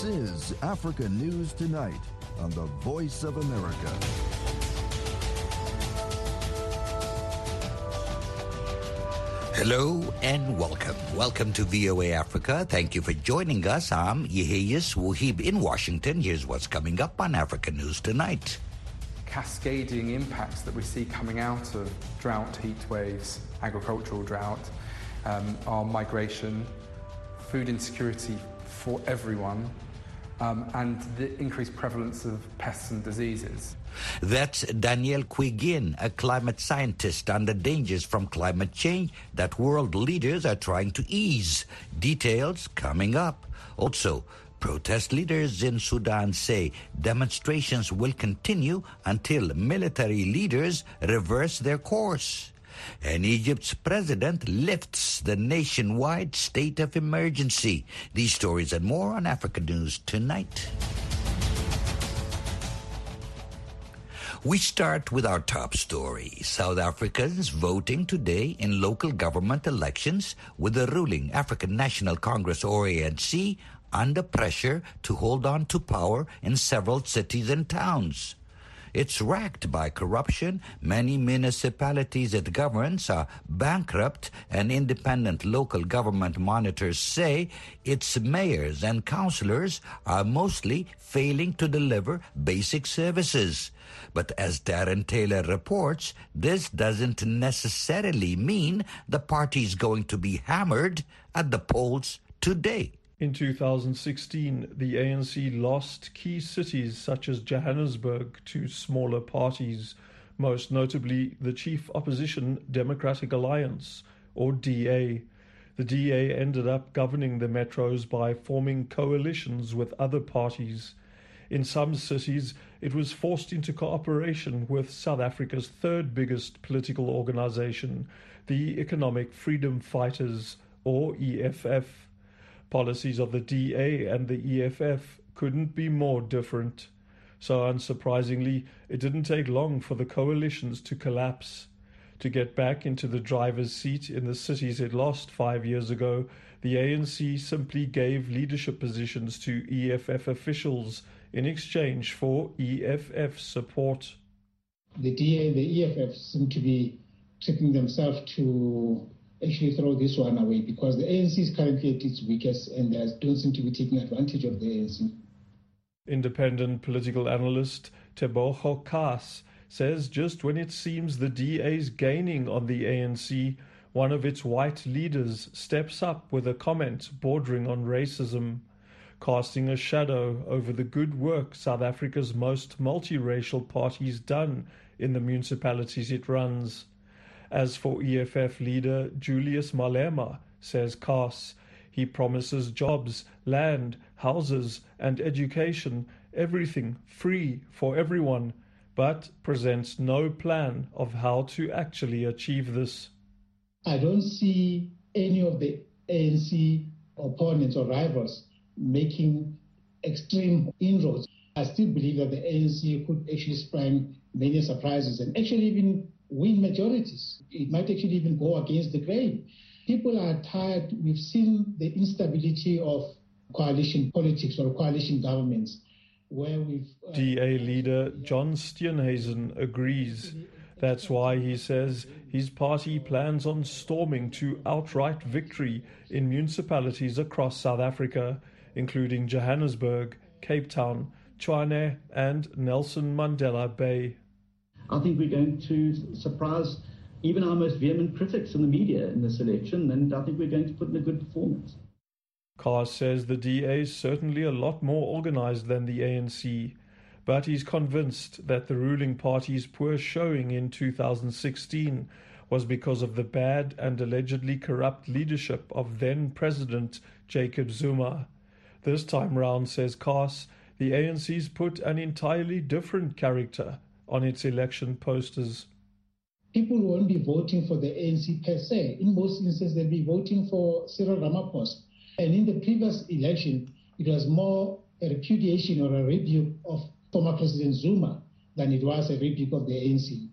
This is Africa News Tonight on the Voice of America. Hello and welcome. Welcome to VOA Africa. Thank you for joining us. I'm Yeheyes Wahib in Washington. Here's what's coming up on Africa News Tonight. Cascading impacts that we see coming out of drought, heat waves, agricultural drought, our migration, food insecurity for everyone, and the increased prevalence of pests and diseases. That's Danielle Quigin, a climate scientist, on the dangers from climate change that world leaders are trying to ease. Details coming up. Also, protest leaders in Sudan say demonstrations will continue until military leaders reverse their course. And Egypt's president lifts the nationwide state of emergency. These stories and more on Africa News Tonight. We start with our top story. South Africans voting today in local government elections with the ruling African National Congress, or ANC, under pressure to hold on to power in several cities and towns. It's racked by corruption. Many municipalities it governs are bankrupt, and independent local government monitors say its mayors and councillors are mostly failing to deliver basic services. But as Darren Taylor reports, this doesn't necessarily mean the party's going to be hammered at the polls today. In 2016, the ANC lost key cities such as Johannesburg to smaller parties, most notably the chief opposition Democratic Alliance, or DA. The DA ended up governing the metros by forming coalitions with other parties. In some cities, it was forced into cooperation with South Africa's third biggest political organization, the Economic Freedom Fighters, or EFF. Policies of the DA and the EFF couldn't be more different. So unsurprisingly, it didn't take long for the coalitions to collapse. To get back into the driver's seat in the cities it lost 5 years ago, the ANC simply gave leadership positions to EFF officials in exchange for EFF support. The DA and the EFF seem to be tricking themselves to actually throw this one away because the ANC is currently at its weakest and they don't seem to be taking advantage of the ANC. Independent political analyst Teboho Kaas says just when it seems the DA is gaining on the ANC, one of its white leaders steps up with a comment bordering on racism, casting a shadow over the good work South Africa's most multiracial party's done in the municipalities it runs. As for EFF leader Julius Malema, says Kaas, he promises jobs, land, houses and education, everything free for everyone, but presents no plan of how to actually achieve this. I don't see any of the ANC opponents or rivals making extreme inroads. I still believe that the ANC could actually spring many surprises and actually even win majorities. It might actually even go against the grain. People are tired. We've seen the instability of coalition politics or coalition governments where we've... DA leader John Steenhuisen agrees. That's why he says his party plans on storming to outright victory in municipalities across South Africa, including Johannesburg, Cape Town, Tshwane and Nelson Mandela Bay. I think we're going to surprise even our most vehement critics in the media in this election, and I think we're going to put in a good performance. Kaas says the DA is certainly a lot more organized than the ANC, but he's convinced that the ruling party's poor showing in 2016 was because of the bad and allegedly corrupt leadership of then-President Jacob Zuma. This time round, says Kaas, the ANC's put an entirely different character on its election posters. People won't be voting for the ANC per se. In most instances, they'll be voting for Cyril Ramaphosa. And in the previous election, it was more a repudiation or a rebuke of former President Zuma than it was a rebuke of the ANC.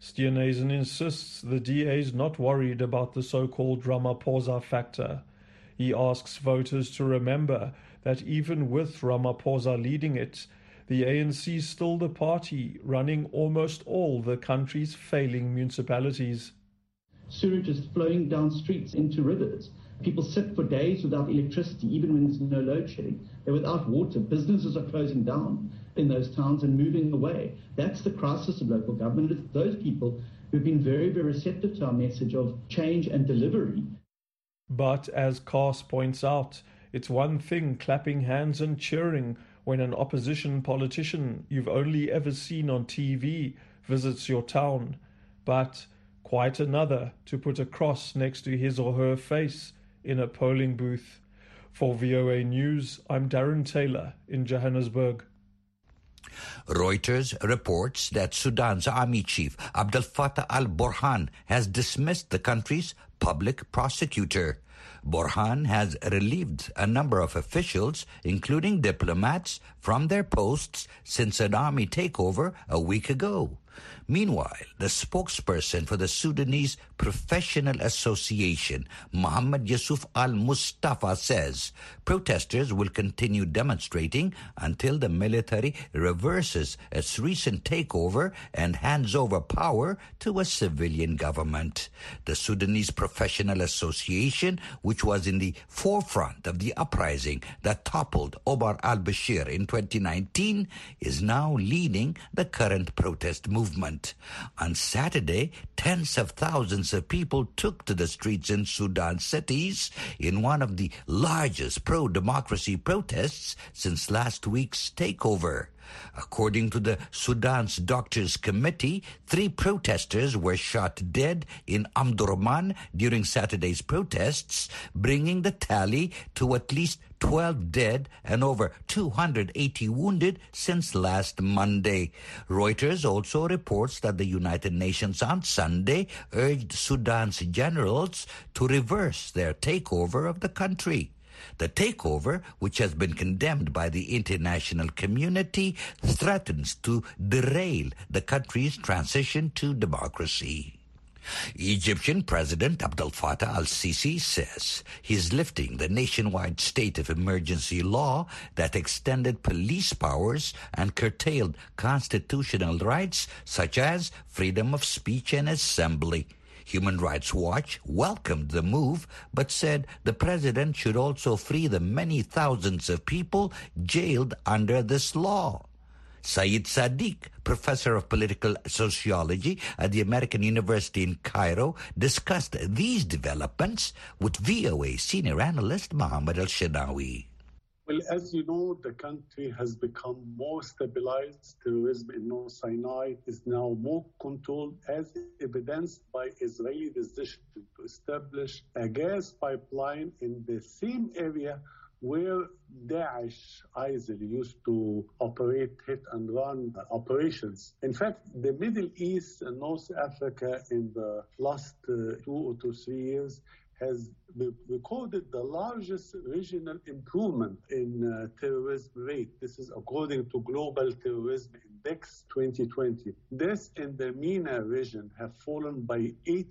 Steenhuisen insists the DA is not worried about the so-called Ramaphosa factor. He asks voters to remember that even with Ramaphosa leading it, the ANC is still the party running almost all the country's failing municipalities. Sewage is flowing down streets into rivers. People sit for days without electricity, even when there's no load shedding. They're without water. Businesses are closing down in those towns and moving away. That's the crisis of local government. It's those people who've been very, very receptive to our message of change and delivery. But as Kars points out, it's one thing clapping hands and cheering when an opposition politician you've only ever seen on TV visits your town, but quite another to put a cross next to his or her face in a polling booth. For VOA News, I'm Darren Taylor in Johannesburg. Reuters reports that Sudan's army chief Abdel Fattah al-Burhan has dismissed the country's public prosecutor. Burhan has relieved a number of officials, including diplomats, from their posts since an army takeover a week ago. Meanwhile, the spokesperson for the Sudanese Professional Association, Mohammed Yusuf al-Mustafa, says protesters will continue demonstrating until the military reverses its recent takeover and hands over power to a civilian government. The Sudanese Professional Association, which was in the forefront of the uprising that toppled Omar al-Bashir in 2019, is now leading the current protest movement. On Saturday, tens of thousands of people took to the streets in Sudan cities in one of the largest pro-democracy protests since last week's takeover. According to the Sudan's Doctors Committee, 3 protesters were shot dead in Omdurman during Saturday's protests, bringing the tally to at least 12 dead and over 280 wounded since last Monday. Reuters also reports that the United Nations on Sunday urged Sudan's generals to reverse their takeover of the country. The takeover, which has been condemned by the international community, threatens to derail the country's transition to democracy. Egyptian President Abdel Fattah al-Sisi says he's lifting the nationwide state of emergency law that extended police powers and curtailed constitutional rights such as freedom of speech and assembly. Human Rights Watch welcomed the move, but said the president should also free the many thousands of people jailed under this law. Saeed Sadiq, professor of political sociology at the American University in Cairo, discussed these developments with VOA senior analyst Mohammed Al-Shanawi. Well, as you know, the country has become more stabilized. Terrorism in North Sinai is now more controlled, as evidenced by Israeli decision to establish a gas pipeline in the same area where Daesh, ISIL, used to operate hit-and-run operations. In fact, the Middle East and North Africa in the last 2 or 3 years has recorded the largest regional improvement in terrorism rate. This is according to Global Terrorism Index 2020. Deaths in the MENA region have fallen by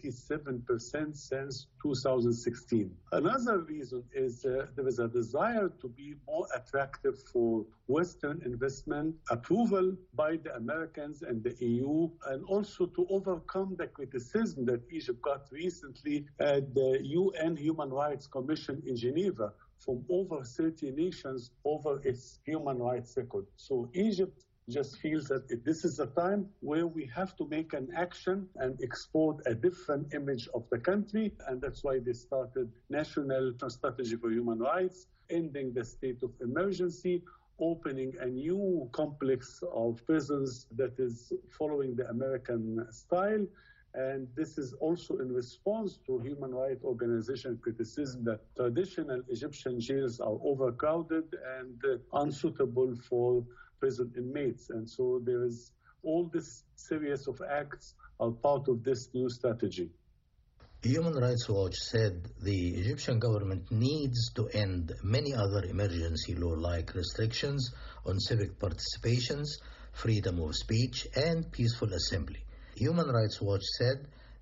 87% since 2016. Another reason is there is a desire to be more attractive for Western investment, approval by the Americans and the EU, and also to overcome the criticism that Egypt got recently at the UN Human Rights Commission in Geneva from over 30 nations over its human rights record. So Egypt just feels that this is a time where we have to make an action and export a different image of the country, and that's why they started National Strategy for Human Rights, ending the state of emergency, opening a new complex of prisons that is following the American style. And this is also in response to human rights organization criticism that traditional Egyptian jails are overcrowded and unsuitable for prison inmates. And so there is all this series of acts are part of this new strategy. Human Rights Watch said the Egyptian government needs to end many other emergency law-like restrictions on civic participations, freedom of speech, and peaceful assembly. Human Rights Watch said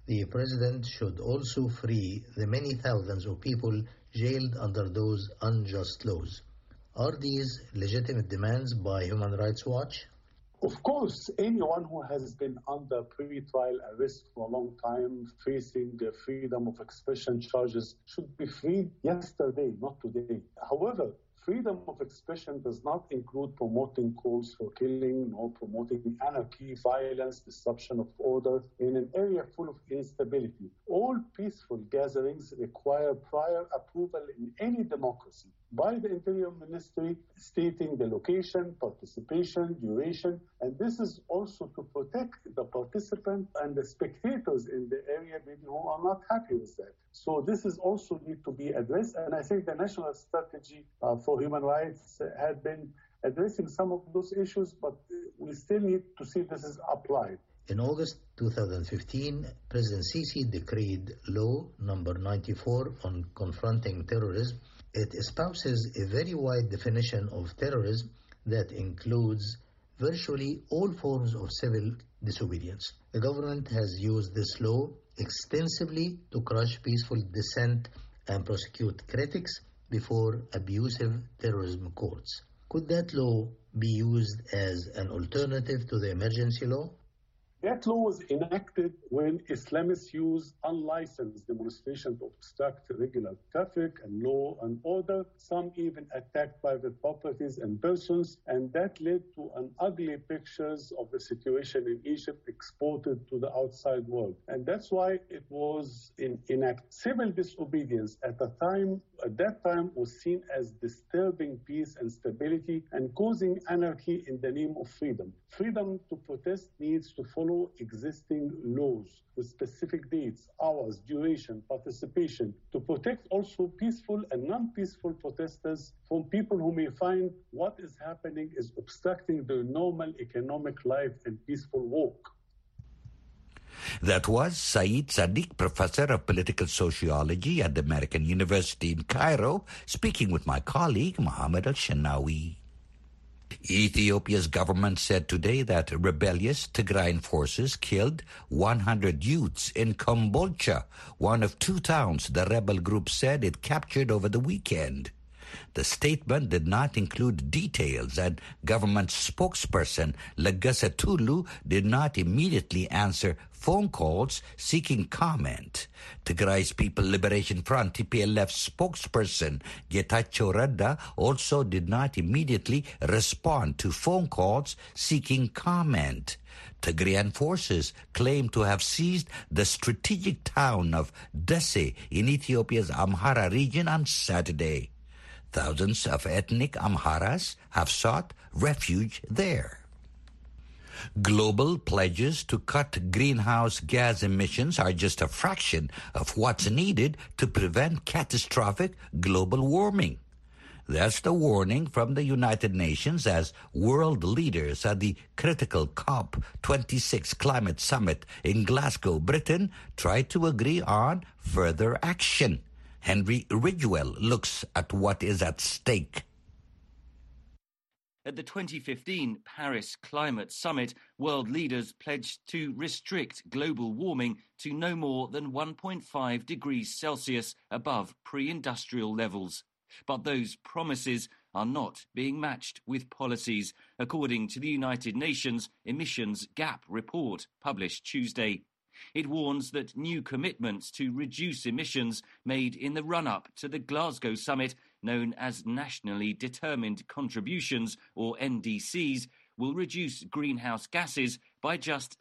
the president should also free the many thousands of people jailed under those unjust laws. Are these legitimate demands by Human Rights Watch? Of course, anyone who has been under pre-trial arrest for a long time, facing freedom of expression charges, should be freed yesterday, not today. However, freedom of expression does not include promoting calls for killing nor promoting anarchy, violence, disruption of order in an area full of instability. All peaceful gatherings require prior approval in any democracy by the Interior Ministry, stating the location, participation, duration, and this is also to protect the participant and the spectators in the area who are not happy with that. So this is also need to be addressed, and I think the national strategy for human rights had been addressing some of those issues, but we still need to see this is applied. In August 2015, President Sisi decreed Law Number 94 on confronting terrorism. It espouses a very wide definition of terrorism that includes virtually all forms of civil disobedience. The government has used this law extensively to crush peaceful dissent and prosecute critics before abusive terrorism courts. Could that law be used as an alternative to the emergency law? That law was enacted when Islamists use unlicensed demonstrations to obstruct regular traffic and law and order. Some even attacked private properties and persons, and that led to an ugly pictures of the situation in Egypt exported to the outside world. And that's why it was enacted. Civil disobedience at that time was seen as disturbing peace and stability and causing anarchy in the name of freedom. Freedom to protest needs to follow existing laws with specific dates, hours, duration, participation, to protect also peaceful and non-peaceful protesters from people who may find what is happening is obstructing their normal economic life and peaceful walk. That was Saeed Sadiq, professor of political sociology at the American University in Cairo, speaking with my colleague Mohammed Al-Shanawi. Ethiopia's government said today that rebellious Tigrayan forces killed 100 youths in Kombolcha, one of two towns the rebel group said it captured over the weekend. The statement did not include details, and government spokesperson Legesse Tulu did not immediately answer phone calls seeking comment. Tigray's People Liberation Front TPLF spokesperson Getachew Reda also did not immediately respond to phone calls seeking comment. Tigrayan forces claim to have seized the strategic town of Desse in Ethiopia's Amhara region on Saturday. Thousands of ethnic Amharas have sought refuge there. Global pledges to cut greenhouse gas emissions are just a fraction of what's needed to prevent catastrophic global warming. That's the warning from the United Nations as world leaders at the critical COP26 climate summit in Glasgow, Britain, try to agree on further action. Henry Ridgewell looks at what is at stake. At the 2015 Paris Climate Summit, world leaders pledged to restrict global warming to no more than 1.5 degrees Celsius above pre-industrial levels. But those promises are not being matched with policies, according to the United Nations Emissions Gap Report published Tuesday. It warns that new commitments to reduce emissions made in the run-up to the Glasgow summit, known as Nationally Determined Contributions, or NDCs, will reduce greenhouse gases by just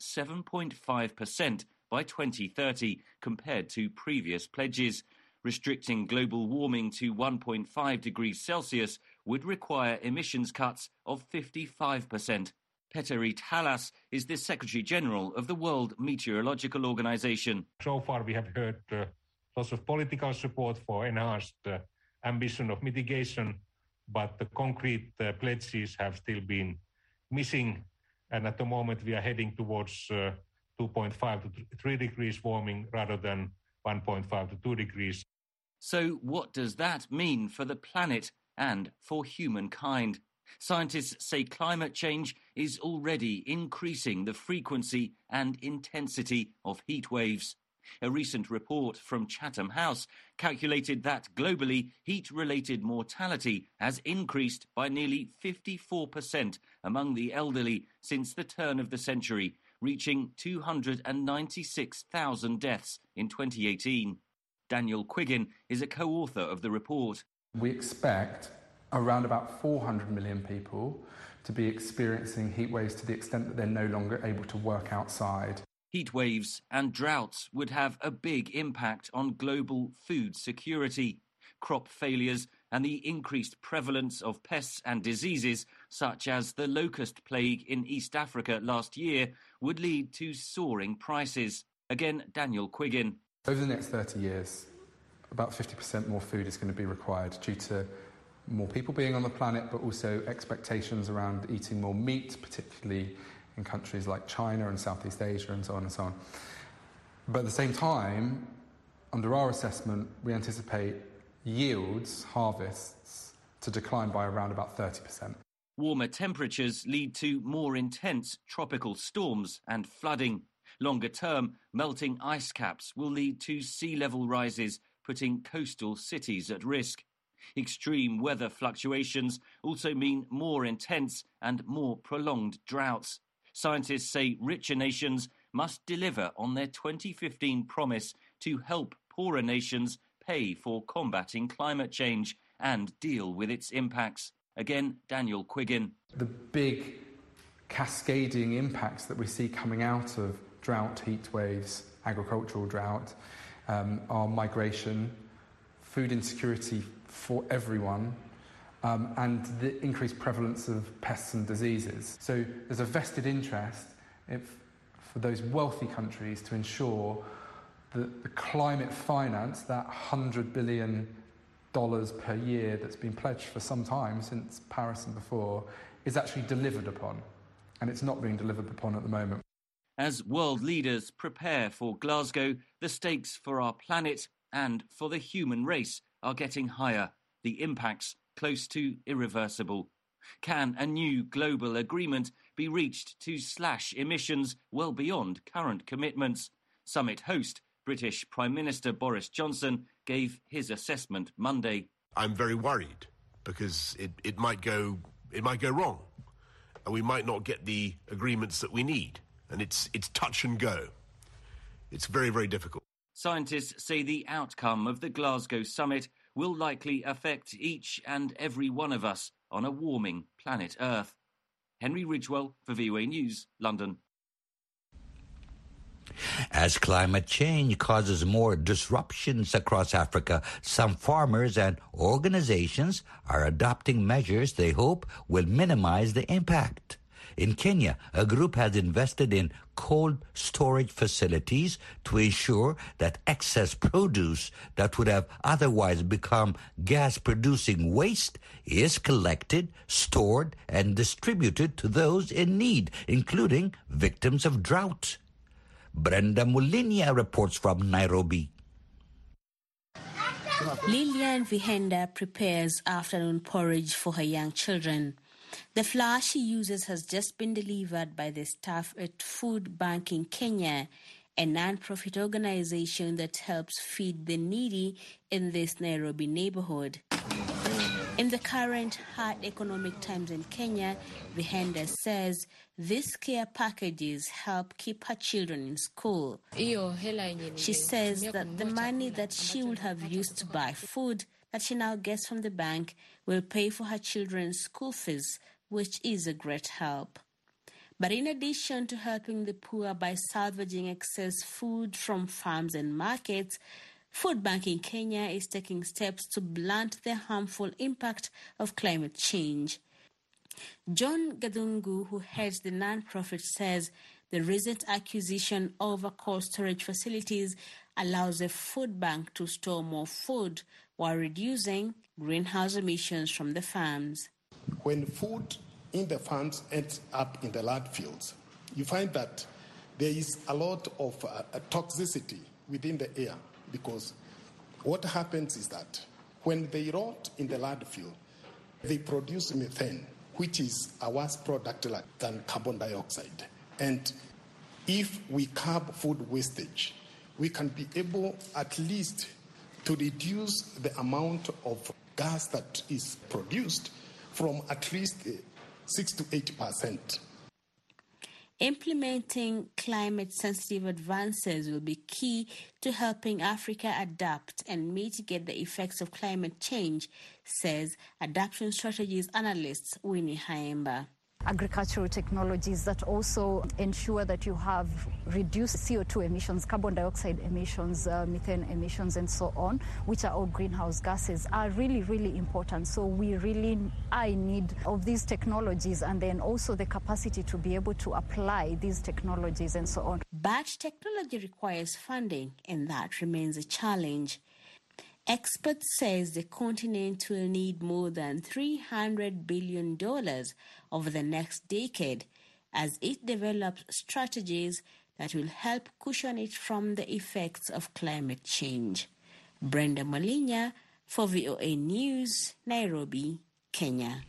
7.5% by 2030 compared to previous pledges. Restricting global warming to 1.5 degrees Celsius would require emissions cuts of 55%. Petteri Talas is the Secretary-General of the World Meteorological Organization. So far we have heard lots of political support for enhanced ambition of mitigation, but the concrete pledges have still been missing. And at the moment we are heading towards 2.5 to 3 degrees warming rather than 1.5 to 2 degrees. So what does that mean for the planet and for humankind? Scientists say climate change is already increasing the frequency and intensity of heat waves. A recent report from Chatham House calculated that globally heat-related mortality has increased by nearly 54% among the elderly since the turn of the century, reaching 296,000 deaths in 2018. Daniel Quiggin is a co-author of the report. We expect around about 400 million people to be experiencing heat waves to the extent that they're no longer able to work outside. Heat waves and droughts would have a big impact on global food security. Crop failures and the increased prevalence of pests and diseases, such as the locust plague in East Africa last year, would lead to soaring prices. Again, Daniel Quiggin. Over the next 30 years, about 50% more food is going to be required due to more people being on the planet, but also expectations around eating more meat, particularly in countries like China and Southeast Asia and so on and so on. But at the same time, under our assessment, we anticipate yields, harvests, to decline by around about 30%. Warmer temperatures lead to more intense tropical storms and flooding. Longer term, melting ice caps will lead to sea level rises, putting coastal cities at risk. Extreme weather fluctuations also mean more intense and more prolonged droughts. Scientists say richer nations must deliver on their 2015 promise to help poorer nations pay for combating climate change and deal with its impacts. Again, Daniel Quiggin. The big cascading impacts that we see coming out of drought, heat waves, agricultural drought, are migration, food insecurity for everyone, and the increased prevalence of pests and diseases. So there's a vested interest for those wealthy countries to ensure that the climate finance, that $100 billion per year that's been pledged for some time, since Paris and before, is actually delivered upon. And it's not being delivered upon at the moment. As world leaders prepare for Glasgow, the stakes for our planet and for the human race are getting higher, the impacts close to irreversible. Can a new global agreement be reached to slash emissions well beyond current commitments? Summit host, British Prime Minister Boris Johnson, gave his assessment Monday. I'm very worried because it might go wrong and we might not get the agreements that we need. And it's touch and go. It's very, very difficult. Scientists say the outcome of the Glasgow summit will likely affect each and every one of us on a warming planet Earth. Henry Ridgewell for VOA News, London. As climate change causes more disruptions across Africa, some farmers and organizations are adopting measures they hope will minimize the impact. In Kenya, a group has invested in cold storage facilities to ensure that excess produce that would have otherwise become gas-producing waste is collected, stored, and distributed to those in need, including victims of drought. Brenda Mulinia reports from Nairobi. Lilian Vihenda prepares afternoon porridge for her young children. The flour she uses has just been delivered by the staff at Food Bank in Kenya, a non-profit organization that helps feed the needy in this Nairobi neighborhood. In the current hard economic times in Kenya, Vihenda says these care packages help keep her children in school. She says that the money that she would have used to buy food that she now gets from the bank will pay for her children's school fees, which is a great help. But in addition to helping the poor by salvaging excess food from farms and markets, Food Bank in Kenya is taking steps to blunt the harmful impact of climate change. John Gadungu, who heads the non-profit, says the recent acquisition of cold storage facilities allows the food bank to store more food while reducing greenhouse emissions from the farms. When food in the farms ends up in the landfills, you find that there is a lot of toxicity within the air, because what happens is that when they rot in the landfill, they produce methane, which is a worse product than carbon dioxide. And if we curb food wastage, we can be able at least to reduce the amount of gas that is produced from at least 6 to 8%. Implementing climate-sensitive advances will be key to helping Africa adapt and mitigate the effects of climate change, says Adaptation Strategies analyst Winnie Haemba. Agricultural technologies that also ensure that you have reduced CO2 emissions, carbon dioxide emissions, methane emissions, and so on, which are all greenhouse gases, are really, really important. So we really are in need of these technologies, and then also the capacity to be able to apply these technologies and so on. But technology requires funding, and that remains a challenge. Experts says the continent will need more than $300 billion over the next decade as it develops strategies that will help cushion it from the effects of climate change. Brenda Malinya for VOA News, Nairobi, Kenya.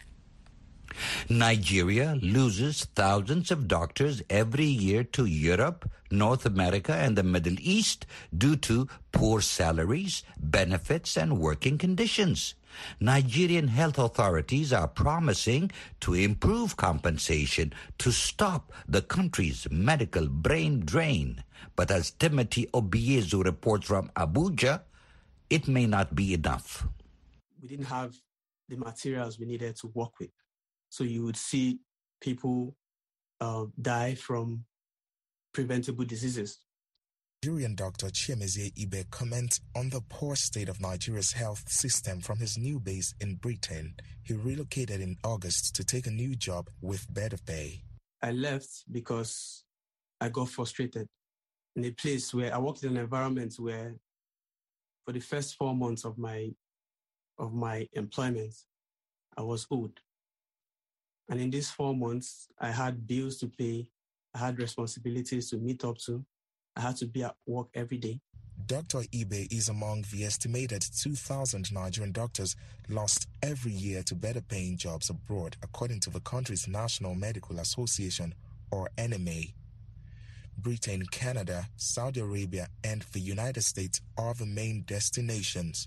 Nigeria loses thousands of doctors every year to Europe, North America, and the Middle East due to poor salaries, benefits, and working conditions. Nigerian health authorities are promising to improve compensation to stop the country's medical brain drain. But as Timothy Obiezu reports from Abuja, it may not be enough. We didn't have the materials we needed to work with. So you would see people die from preventable diseases. Nigerian Dr. Chiemezie Ibe comments on the poor state of Nigeria's health system from his new base in Britain. He relocated in August to take a new job with better pay. I left because I got frustrated in a place where I worked in an environment where for the first 4 months of my employment, I was owed. And in these 4 months, I had bills to pay, I had responsibilities to meet up to, I had to be at work every day. Dr. Ibe is among the estimated 2,000 Nigerian doctors lost every year to better paying jobs abroad, according to the country's National Medical Association, or NMA. Britain, Canada, Saudi Arabia, and the United States are the main destinations.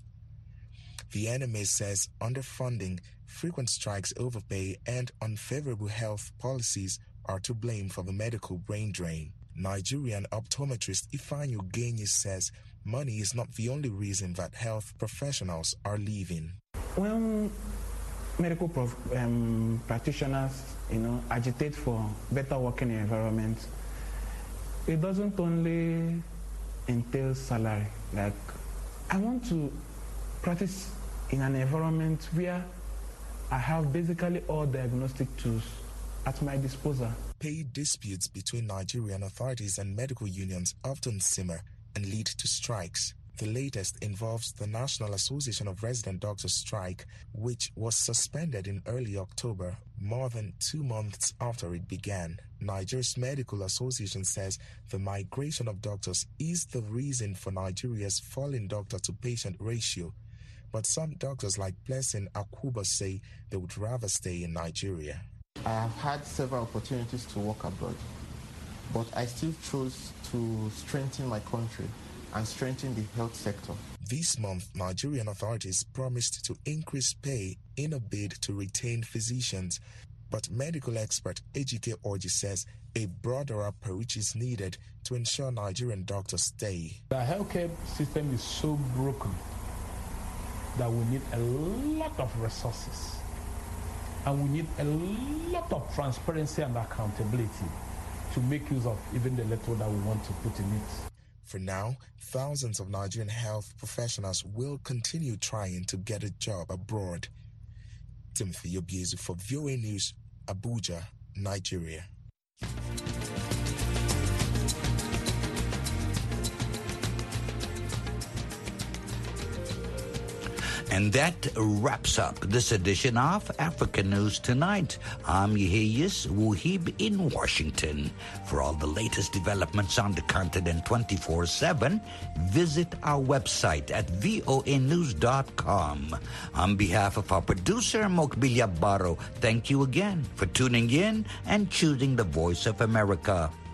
The NMA says underfunding, frequent strikes over pay, and unfavorable health policies are to blame for the medical brain drain. Nigerian optometrist Ifeanyi Ugenyi says money is not the only reason that health professionals are leaving. When medical practitioners, agitate for better working environment, it doesn't only entail salary. Like, I want to practice in an environment where I have basically all diagnostic tools at my disposal. Pay disputes between Nigerian authorities and medical unions often simmer and lead to strikes. The latest involves the National Association of Resident Doctors strike, which was suspended in early October, more than 2 months after it began. Nigeria's Medical Association says the migration of doctors is the reason for Nigeria's falling doctor-to-patient ratio. But some doctors like Blessing Akuba say they would rather stay in Nigeria. I have had several opportunities to work abroad, but I still chose to strengthen my country and strengthen the health sector. This month, Nigerian authorities promised to increase pay in a bid to retain physicians, but medical expert Ejike Orji says a broader approach is needed to ensure Nigerian doctors stay. The healthcare system is so broken that we need a lot of resources. And we need a lot of transparency and accountability to make use of even the little that we want to put in it. For now, thousands of Nigerian health professionals will continue trying to get a job abroad. Timothy Obiezu for VOA News, Abuja, Nigeria. And that wraps up this edition of Africa News Tonight. I'm Yeheyes Wuhib in Washington. For all the latest developments on the continent 24/7, visit our website at voanews.com. On behalf of our producer, Mokbilia Baro, thank you again for tuning in and choosing the Voice of America.